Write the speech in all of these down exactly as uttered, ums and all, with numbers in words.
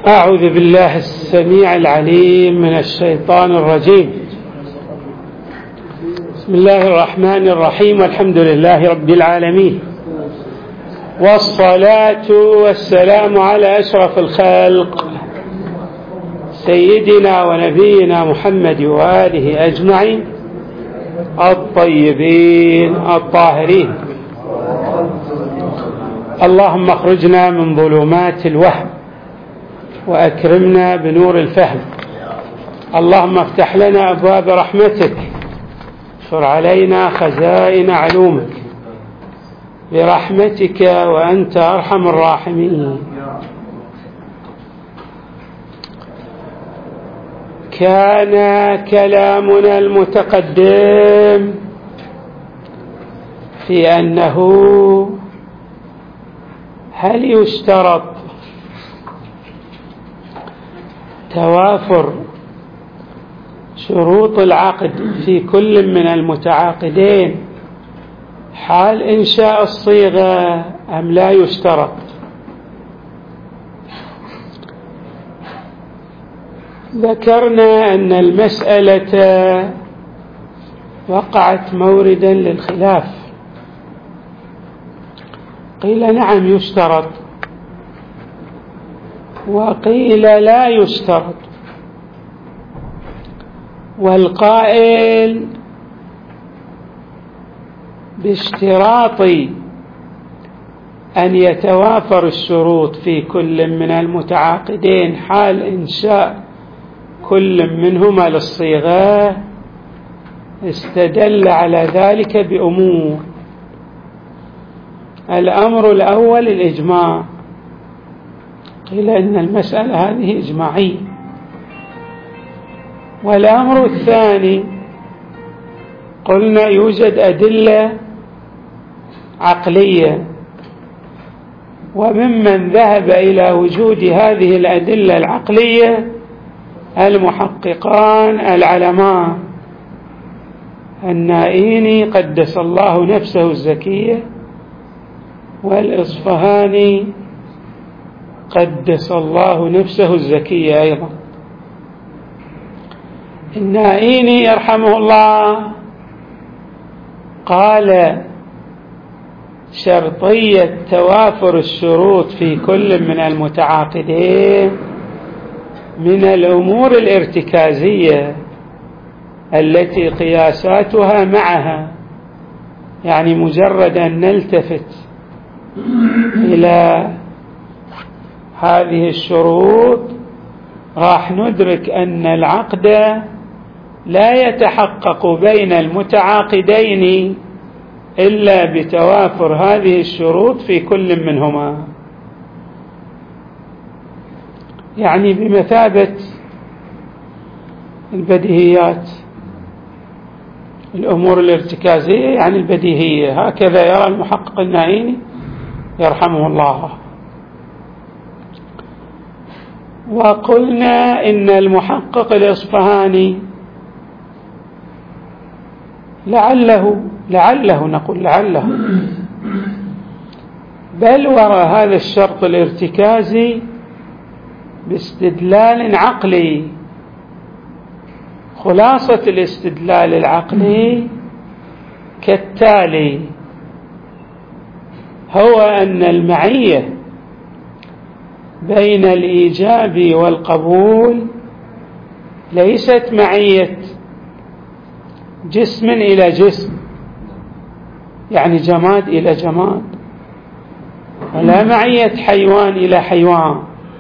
أعوذ بالله السميع العليم من الشيطان الرجيم. بسم الله الرحمن الرحيم، والحمد لله رب العالمين، والصلاة والسلام على أشرف الخلق سيدنا ونبينا محمد وآله أجمعين الطيبين الطاهرين. اللهم اخرجنا من ظلمات الوهم وأكرمنا بنور الفهم. اللهم افتح لنا أبواب رحمتك، اشر علينا خزائن علومك برحمتك وأنت أرحم الراحمين. كان كلامنا المتقدم في أنه هل يشترط توافر شروط العقد في كل من المتعاقدين حال إنشاء الصيغة أم لا يشترط؟ ذكرنا أن المسألة وقعت موردا للخلاف، قيل نعم يشترط وقيل لا يشترط، والقائل باشتراط أن يتوافر الشروط في كل من المتعاقدين حال إنشاء كل منهما للصيغة استدل على ذلك بأمور. الأمر الأول الإجماع، قيل إن المسألة هذه إجماعية. والأمر الثاني قلنا يوجد أدلة عقلية، وممن ذهب إلى وجود هذه الأدلة العقلية المحققان العلماء النائيني قدس الله نفسه الزكية، والإصفهاني قدس الله نفسه الزكية أيضا. النائيني يرحمه الله قال شرطية توافر الشروط في كل من المتعاقدين من الأمور الارتكازية التي قياساتها معها، يعني مجرد أن نلتفت إلى هذه الشروط راح ندرك أن العقد لا يتحقق بين المتعاقدين إلا بتوافر هذه الشروط في كل منهما، يعني بمثابة البديهيات، الأمور الارتكازية يعني البديهية، هكذا يرى المحقق النائيني يرحمه الله. وقلنا إن المحقق الإصفهاني لعله لعله نقول لعله بل وراء هذا الشرط الارتكازي باستدلال عقلي. خلاصة الاستدلال العقلي كالتالي: هو أن المعية بين الإيجاب والقبول ليست معية جسم إلى جسم، يعني جماد إلى جماد، ولا معية حيوان إلى حيوان،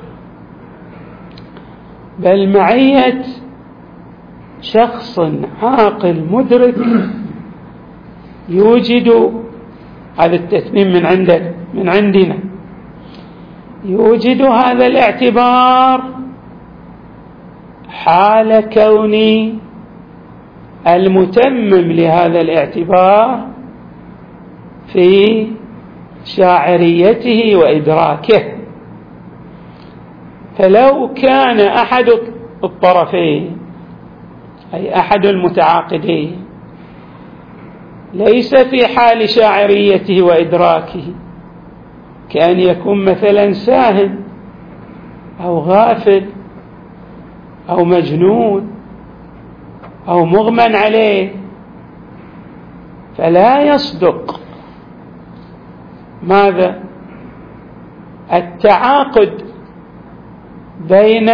بل معية شخص عاقل مدرك يوجد، هذا التثمين من عندنا من عندنا يوجد هذا الاعتبار حال كون المتمم لهذا الاعتبار في شاعريته وإدراكه. فلو كان أحد الطرفين أي أحد المتعاقدين ليس في حال شاعريته وإدراكه، كأن يكون مثلا ساهم أو غافل أو مجنون أو مغمى عليه، فلا يصدق ماذا؟ التعاقد بين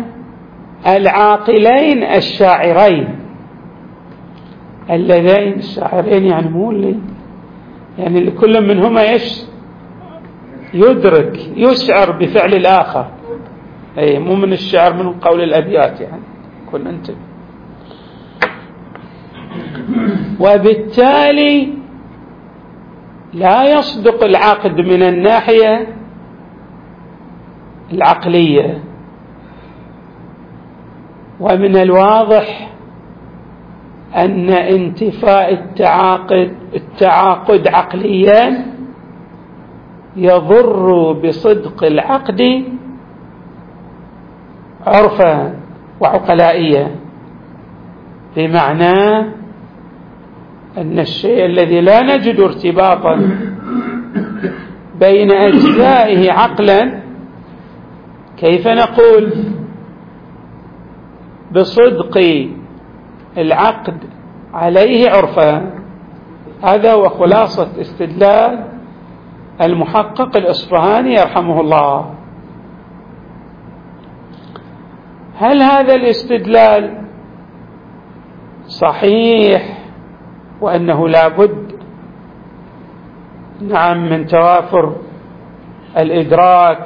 العاقلين الشاعرين اللذين الشاعرين، يعني مو اللي يعني لكل منهما ايش يدرك يشعر بفعل الآخر، أي مو من الشعر من قول الأبيات، يعني كن أنت. وبالتالي لا يصدق العقد من الناحية العقلية. ومن الواضح أن انتفاء التعاقد التعاقد عقليا يضر بصدق العقد عرفا وعقلائيا، بمعنى أن الشيء الذي لا نجد ارتباطا بين أجزائه عقلا كيف نقول بصدق العقد عليه عرفا؟ هذا هو خلاصة استدلال المحقق الإصفهاني يرحمه الله. هل هذا الاستدلال صحيح وأنه لا بد نعم من توافر الإدراك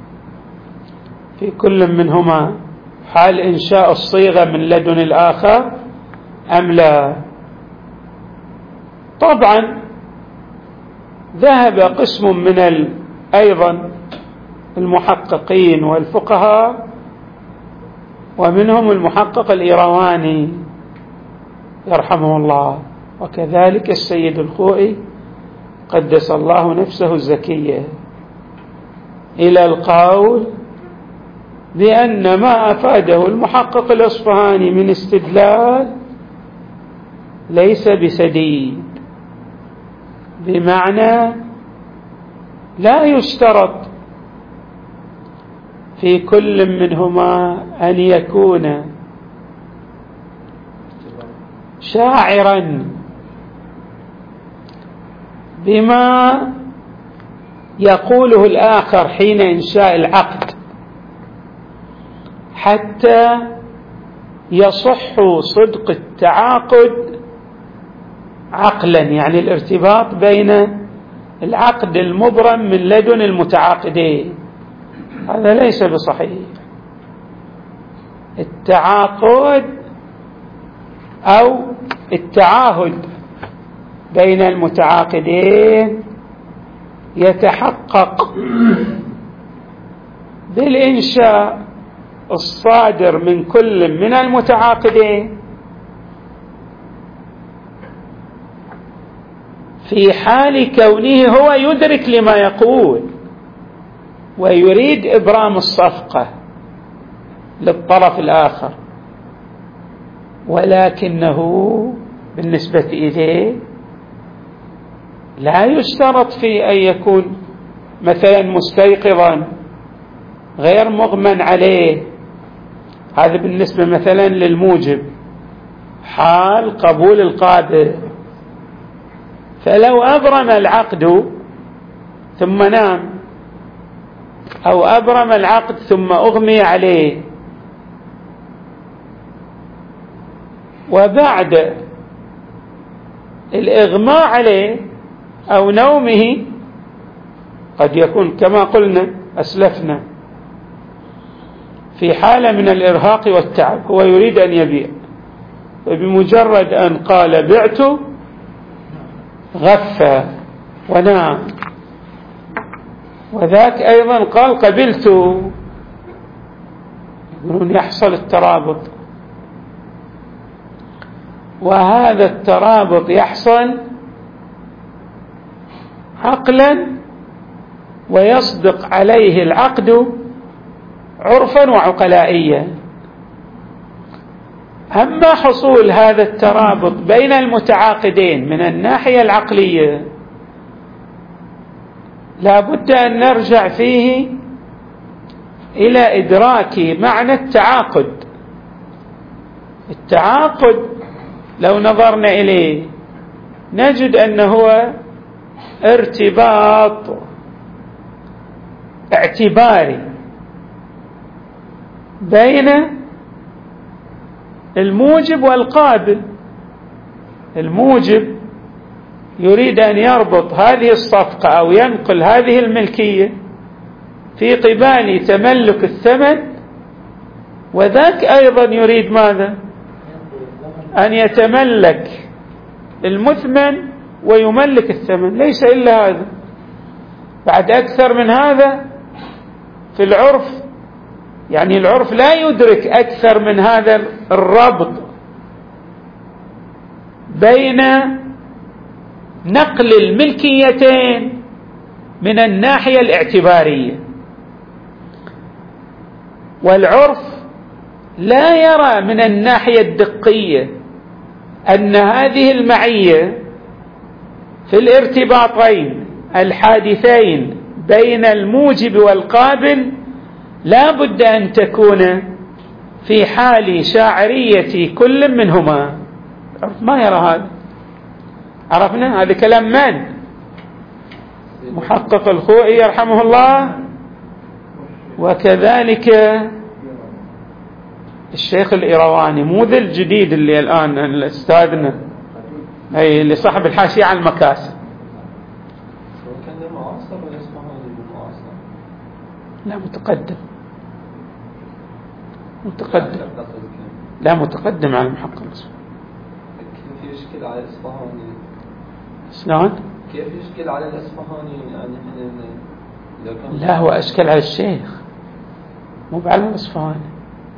في كل منهما حال إنشاء الصيغة من لدن الآخر أم لا؟ طبعا ذهب قسم من أيضا المحققين والفقهاء ومنهم المحقق الإيرواني يرحمه الله، وكذلك السيد الخوئي قدس الله نفسه الزكية، إلى القول بأن ما أفاده المحقق الإصفهاني من استدلال ليس بسديد، بمعنى لا يشترط في كل منهما أن يكون شاعرا بما يقوله الآخر حين إنشاء العقد حتى يصح صدق التعاقد عقلا، يعني الارتباط بين العقد المبرم من لدن المتعاقدين، هذا ليس بصحيح. التعاقد أو التعاهد بين المتعاقدين يتحقق بالإنشاء الصادر من كل من المتعاقدين في حال كونه هو يدرك لما يقول ويريد إبرام الصفقة للطرف الآخر، ولكنه بالنسبة إليه لا يشترط في أن يكون مثلا مستيقظا غير مغمى عليه، هذا بالنسبة مثلا للموجب حال قبول القابل. فلو أبرم العقد ثم نام، أو أبرم العقد ثم أغمي عليه، وبعد الإغماء عليه أو نومه قد يكون كما قلنا أسلفنا في حالة من الإرهاق والتعب، هو يريد أن يبيع، وبمجرد أن قال بعت غفى ونام، وذاك أيضا قال قبلت، يقولون يحصل الترابط، وهذا الترابط يحصل عقلا ويصدق عليه العقد عرفا وعقلائيا. أما حصول هذا الترابط بين المتعاقدين من الناحية العقلية لا بد أن نرجع فيه إلى إدراك معنى التعاقد. التعاقد لو نظرنا إليه نجد أنه هو ارتباط اعتباري بين الموجب والقابل. الموجب يريد أن يربط هذه الصفقة أو ينقل هذه الملكية في قبال تملك الثمن، وذاك أيضا يريد ماذا؟ أن يتملك المثمن ويملك الثمن. ليس إلا هذا، بعد أكثر من هذا في العرف، يعني العرف لا يدرك أكثر من هذا الربط بين نقل الملكيتين من الناحية الاعتبارية. والعرف لا يرى من الناحية الدقية أن هذه المعية في الارتباطين الحادثين بين الموجب والقابل لا بد أن تكون في حال شاعرية كل منهما. ما يرى هذا. عرفنا هذا كلام من؟ محقق الخوئي يرحمه الله، وكذلك الشيخ الإيرواني، مو ذا الجديد اللي الآن الأستاذنا أي اللي صاحب الحاشية على المكاسب. لا متقدم، متقدم لا متقدم على المحقق الأصفهاني. كيف يشكل على الإصفهاني؟ شلون؟ كيف يشكل على الإصفهاني؟ يعني احنا لا هو أشكل على الشيخ مو على الإصفهاني،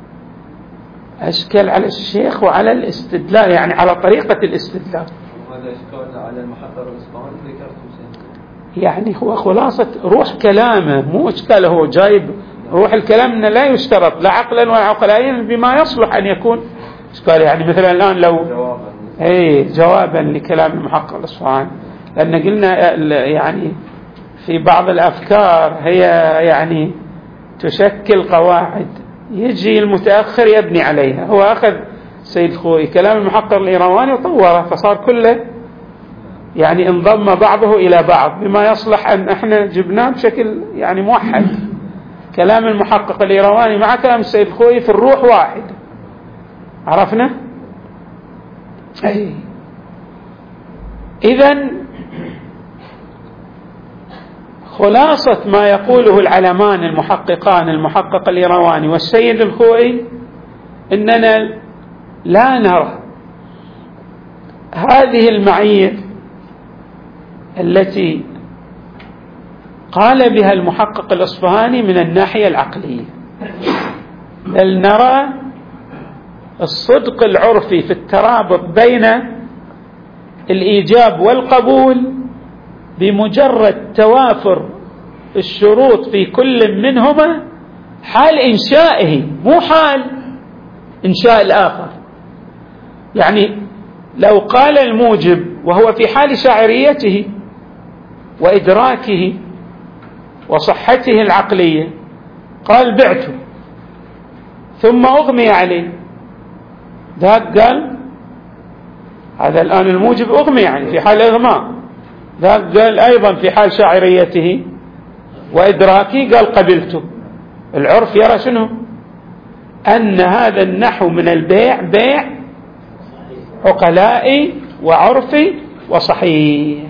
أشكل على الشيخ وعلى الاستدلال، يعني على طريقة الاستدلال. وهذا إشكال على المحقق الإصفهاني ذكرته. يعني هو خلاصة روح كلامه، مو إشكاله هو جايب روح الكلام إنه لا يشترط لا عقلا ولا عقلائيا بما يصلح أن يكون إشكال. يعني مثلا الآن لو جوابا أي جوابا لكلام المحقق الأصفهاني، لأن قلنا يعني في بعض الأفكار هي يعني تشكل قواعد يجي المتأخر يبني عليها. هو أخذ سيد خوي كلام المحقق الإيرواني وطوره فصار كله يعني انضم بعضه إلى بعض بما يصلح أن احنا جبناه بشكل يعني موحد. كلام المحقق الإيرواني مع كلام السيد خوي في الروح واحد. عرفنا؟ أي إذن خلاصة ما يقوله العلمان المحققان المحقق الإيرواني والسيد الخوئي إننا لا نرى هذه المعية التي قال بها المحقق الأصفهاني من الناحية العقلية، بل نرى الصدق العرفي في الترابط بين الإيجاب والقبول بمجرد توافر الشروط في كل منهما حال إنشائه، مو حال إنشاء الآخر. يعني لو قال الموجب وهو في حال شاعريته وإدراكه وصحته العقلية قال بعته ثم أغمي عليه، ذاك قال هذا الآن الموجب أغمي يعني في حال إغماء، ذاك قال أيضا في حال شاعريته وإدراكه قال قبلته. العرف يرى شنو؟ أن هذا النحو من البيع بيع عقلائي وعرفي وصحيح.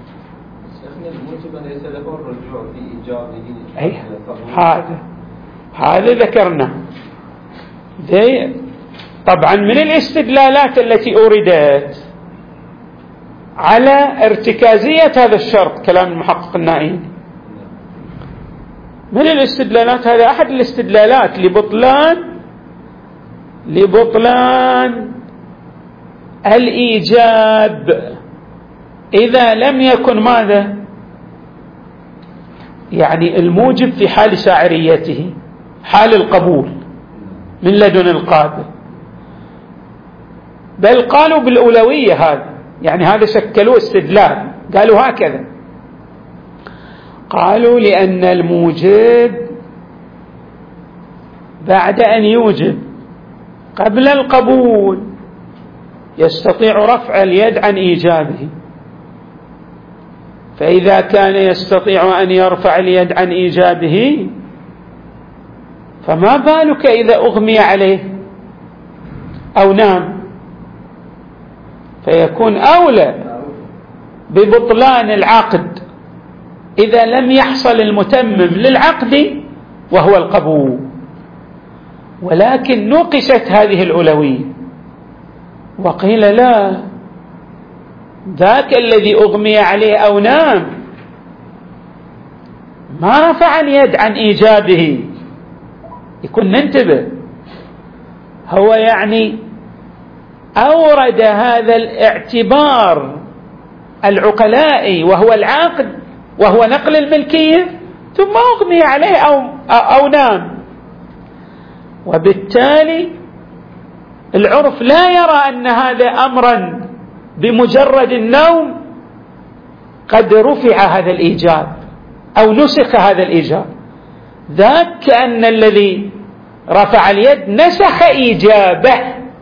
ليس له الرجوع في إيجابه. أي هذا هذا ذكرنا. ذي طبعا من الاستدلالات التي أوردت على ارتكازية هذا الشرط كلام المحقق النائي، من الاستدلالات هذا أحد الاستدلالات لبطلان لبطلان الإيجاب إذا لم يكن ماذا؟ يعني الموجب في حال شاعريته، حال القبول من لدن القابل. بل قالوا بالأولوية هذا، يعني هذا شكلوا استدلال، قالوا هكذا، قالوا لأن الموجب بعد أن يوجب قبل القبول يستطيع رفع اليد عن إيجابه، فإذا كان يستطيع أن يرفع اليد عن إيجابه فما بالك إذا أغمي عليه أو نام، فيكون أولى ببطلان العقد إذا لم يحصل المتمم للعقد وهو القبول. ولكن نقشت هذه الأولوية وقيل لا، ذاك الذي أغمي عليه أو نام ما رفع اليد عن إيجابه، يكون ننتبه، هو يعني أورد هذا الاعتبار العقلائي وهو العقد وهو نقل الملكية ثم أغمي عليه أو, أو نام، وبالتالي العرف لا يرى أن هذا أمرا بمجرد النوم قد رفع هذا الإيجاب أو نسخ هذا الإيجاب، ذاك كأن الذي رفع اليد نسخ إيجابه،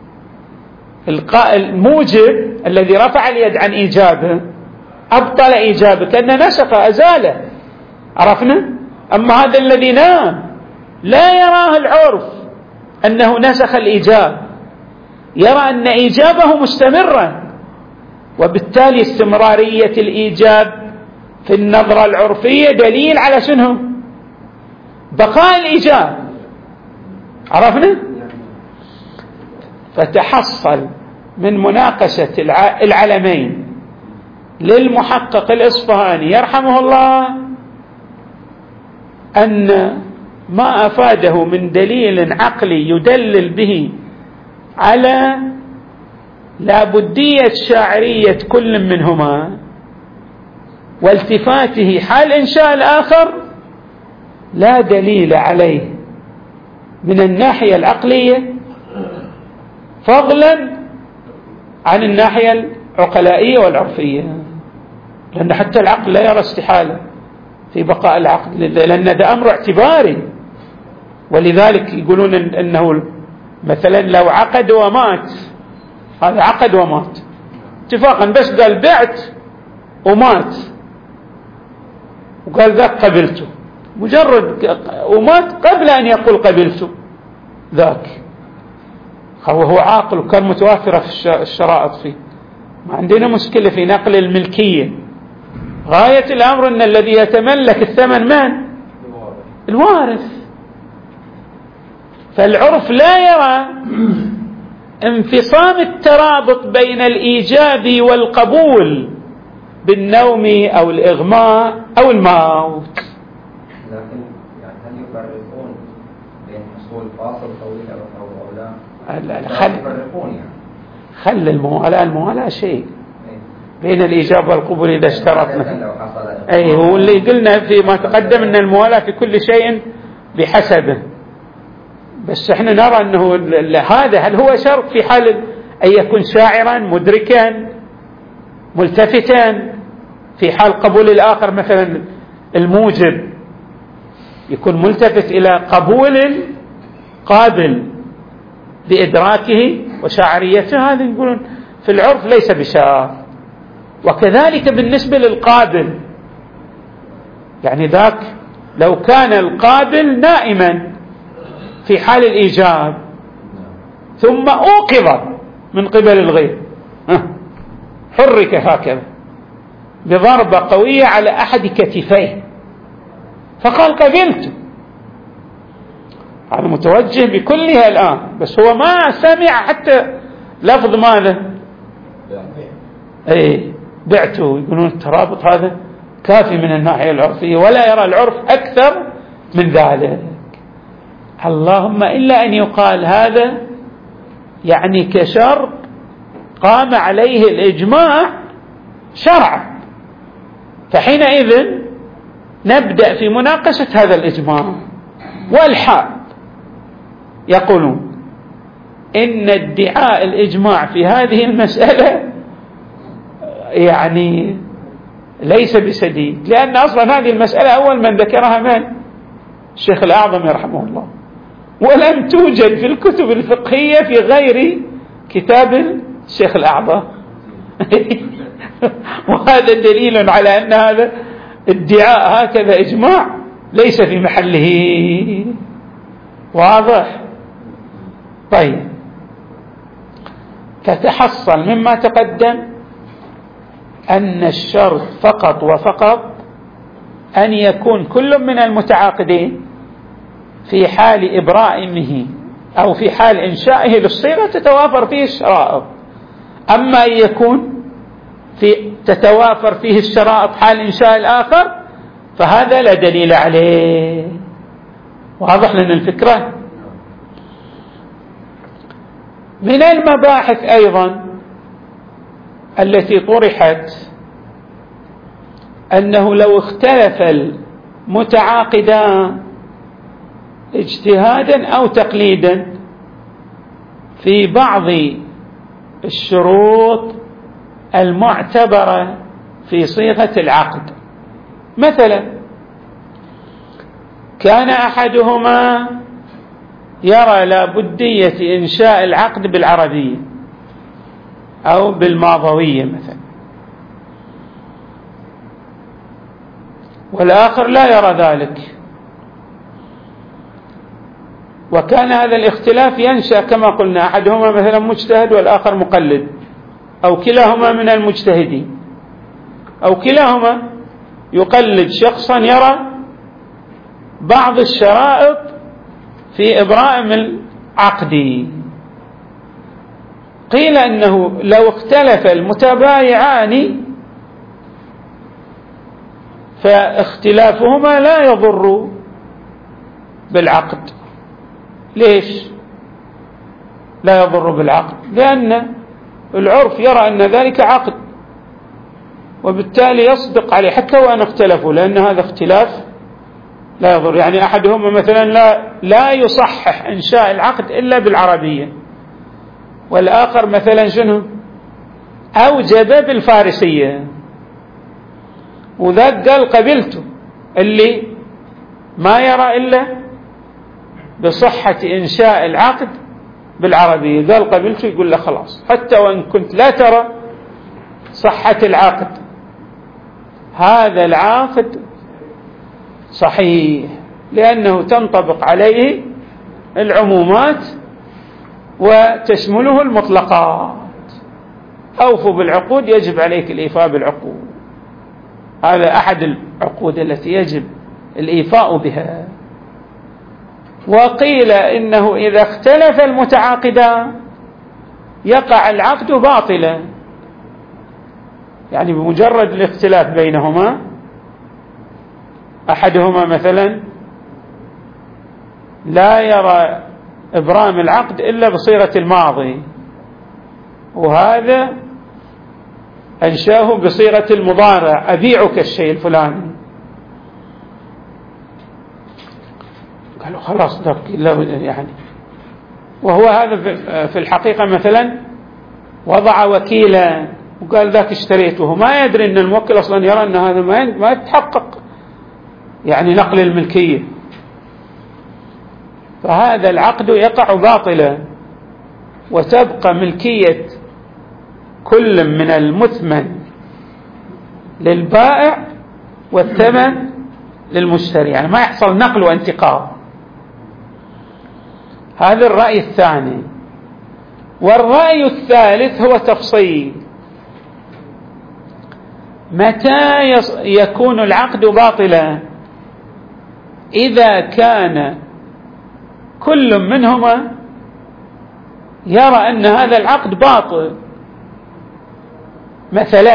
الموجب الذي رفع اليد عن إيجابه أبطل إيجابه كأنه نسخ أزاله، عرفنا؟ أما هذا الذي نام لا يراه العرف أنه نسخ الإيجاب، يرى أن إيجابه مستمرا، وبالتالي استمرارية الإيجاب في النظرة العرفية دليل على شنو؟ بقاء الإيجاب، عرفنا؟ فتحصل من مناقشة العلمين للمحقق الإصفهاني يرحمه الله أن ما أفاده من دليل عقلي يدلل به على لابدية شاعرية كل منهما والتفاته حال إنشاء الآخر لا دليل عليه من الناحية العقلية فضلا عن الناحية العقلائية والعرفية، لأن حتى العقل لا يرى استحالة في بقاء العقد، لأن ده أمر اعتباري، ولذلك يقولون أنه مثلا لو عقد ومات، هذا عقد ومات اتفاقا، بس قال بعت ومات وقال ذاك قبلته، مجرد ومات قبل أن يقول قبلته ذاك، هو عاقل وكان متوافرة في الشرائط فيه، ما عندنا مشكلة في نقل الملكية، غاية الأمر أن الذي يتملك الثمن من؟ الوارث. فالعرف لا يرى انفصام الترابط بين الإيجاب والقبول بالنوم أو الإغماء أو الموت. لكن يعني هل يفرقون بين حصول فاصل طويل أو أو لا؟ لا خل يفرقون يعني خل الموالاة الموالاة شيء بين الإيجاب والقبول إذا اشترطنا، أي هو اللي قلنا فيما تقدم أن الموالاة في كل شيء بحسبه، بس احنا نرى أنه هذا هل هو شرط في حال أن يكون شاعرا مدركا ملتفتا، في حال قبول الآخر مثلا الموجب يكون ملتفت إلى قبول القابل بإدراكه وشاعريته، هذا يقولون في العرف ليس بشرط. وكذلك بالنسبة للقابل، يعني ذاك لو كان القابل نائما في حال الإيجاب ثم أوقظ من قبل الغير، حرك هكذا بضربة قوية على أحد كتفيه فقال قبلت، هذا متوجه بكلها الآن، بس هو ما سمع حتى لفظ ماذا؟ اي بعته. يقولون الترابط هذا كافي من الناحية العرفية، ولا يرى العرف أكثر من ذلك، اللهم إلا أن يقال هذا يعني كشرط قام عليه الإجماع شرعا، فحينئذ نبدأ في مناقشة هذا الإجماع. والحال يقولون إن ادعاء الإجماع في هذه المسألة يعني ليس بسديد، لأن أصلا هذه المسألة أول من ذكرها من؟ الشيخ الأعظم يرحمه الله، ولم توجد في الكتب الفقهية في غير كتاب الشيخ الأعظم. وهذا دليل على أن هذا ادعاء هكذا إجماع ليس في محله. واضح؟ طيب، فتحصل مما تقدم أن الشرط فقط وفقط أن يكون كل من المتعاقدين في حال إبرائمه أو في حال إنشائه للصيغة تتوافر فيه الشرائط. أما أن يكون في تتوافر فيه الشرائط حال إنشاء الآخر فهذا لا دليل عليه. واضح لنا الفكرة؟ من المباحث أيضا التي طرحت أنه لو اختلف المتعاقدان اجتهادا أو تقليدا في بعض الشروط المعتبرة في صيغة العقد، مثلا كان أحدهما يرى لا بدية إنشاء العقد بالعربية أو بالماضوية مثلا، والآخر لا يرى ذلك، وكان هذا الاختلاف ينشأ كما قلنا أحدهما مثلا مجتهد والآخر مقلد، أو كلاهما من المجتهدين، أو كلاهما يقلد شخصا يرى بعض الشرائط في إبرائم العقد. قيل أنه لو اختلف المتبايعان فاختلافهما لا يضر بالعقد. ليش لا يضر بالعقد؟ لأن العرف يرى أن ذلك عقد، وبالتالي يصدق عليه حتى وأن اختلفوا، لأن هذا اختلاف لا يضر. يعني أحدهم مثلا لا, لا يصحح إنشاء العقد إلا بالعربية، والآخر مثلا شنو أوجب بالفارسية، وذاك قال قبلته، اللي ما يرى إلا بصحة إنشاء العقد بالعربية قال قبلته، يقول له خلاص حتى وإن كنت لا ترى صحة العقد هذا العقد صحيح، لأنه تنطبق عليه العمومات وتشمله المطلقات. أوفوا بالعقود، يجب عليك الإيفاء بالعقود، هذا أحد العقود التي يجب الإيفاء بها. وقيل إنه إذا اختلف المتعاقدان يقع العقد باطلا، يعني بمجرد الاختلاف بينهما، أحدهما مثلا لا يرى إبرام العقد إلا بصيغة الماضي، وهذا أنشاه بصيغة المضارع، أبيعك الشيء الفلاني، قالوا خلاص يعني. وهو هذا في الحقيقة مثلا وضع وكيلا وقال ذاك اشتريته، ما يدري أن الموكل أصلا يرى أن هذا ما يتحقق يعني نقل الملكية، فهذا العقد يقع باطلا، وتبقى ملكية كل من المثمن للبائع والثمن للمشتري، يعني ما يحصل نقل وانتقال. هذا الرأي الثاني. والرأي الثالث هو تفصيل، متى يكون العقد باطلا؟ إذا كان كل منهما يرى أن هذا العقد باطل، مثلا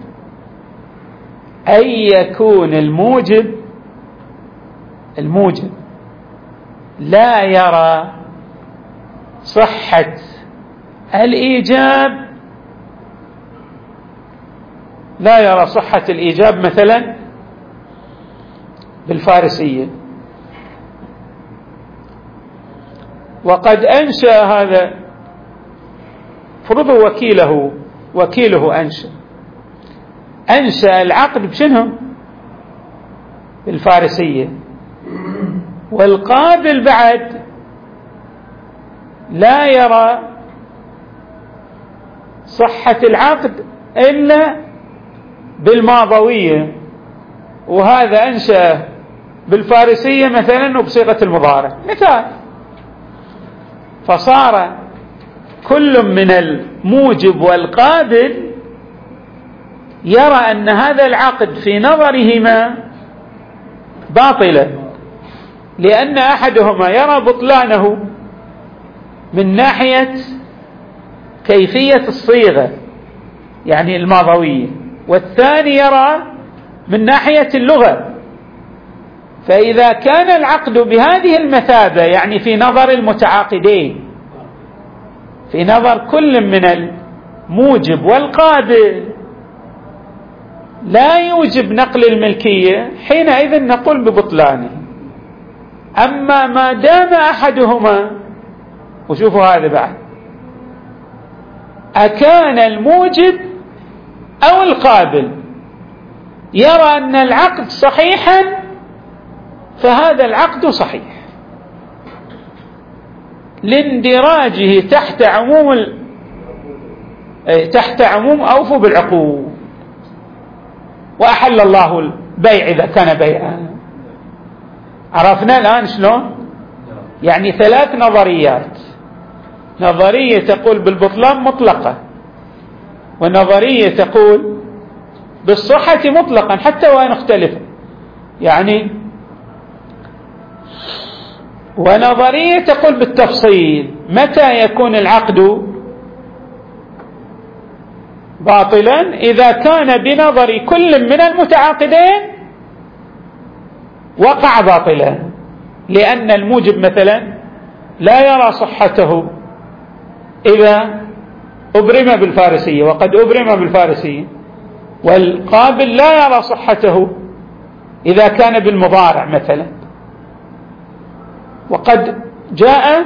أن يكون الموجب الموجب لا يرى صحة الإيجاب لا يرى صحة الإيجاب مثلا بالفارسية، وقد أنشأ هذا، فرضوا وكيله وكيله أنشأ أنشأ العقد بشنو؟ بالفارسية، والقابل بعد لا يرى صحة العقد إلا بالماضوية، وهذا أنشأ بالفارسية مثلا وبصيغة المضارع مثال، فصار كل من الموجب والقابل يرى أن هذا العقد في نظرهما باطلا، لأن أحدهما يرى بطلانه من ناحية كيفية الصيغة يعني الماضوية، والثاني يرى من ناحية اللغة. فإذا كان العقد بهذه المثابة يعني في نظر المتعاقدين، في نظر كل من الموجب والقابل لا يوجب نقل الملكية، حينئذ نقول ببطلانه. أما ما دام أحدهما، وشوفوا هذا بعد، أكان الموجب أو القابل يرى أن العقد صحيحا فهذا العقد صحيح لاندراجه تحت عموم ال... تحت عموم أوفوا بالعقود، وأحل الله البيع إذا كان بيعا. عرفنا الآن شلون؟ يعني ثلاث نظريات، نظرية تقول بالبطلان مطلقة، ونظرية تقول بالصحة مطلقا حتى وإن اختلف يعني، ونظرية تقول بالتفصيل متى يكون العقد باطلا، إذا كان بنظر كل من المتعاقدين وقع باطلا، لأن الموجب مثلا لا يرى صحته إذا أبرم بالفارسية، وقد أبرم بالفارسية، والقابل لا يرى صحته إذا كان بالمضارع مثلا، وقد جاء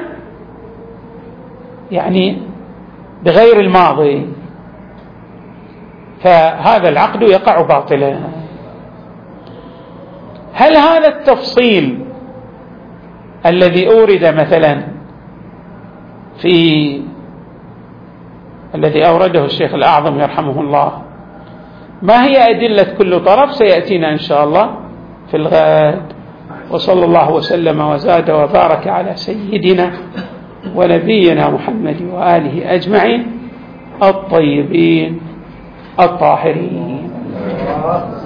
يعني بغير الماضي، فهذا العقد يقع باطلا. هل هذا التفصيل الذي أورد مثلا في الذي أورده الشيخ الأعظم يرحمه الله، ما هي أدلة كل طرف؟ سيأتينا إن شاء الله في الغد. وصلى الله وسلم وزاد وبارك على سيدنا ونبينا محمد وآله أجمعين الطيبين الطاهرين.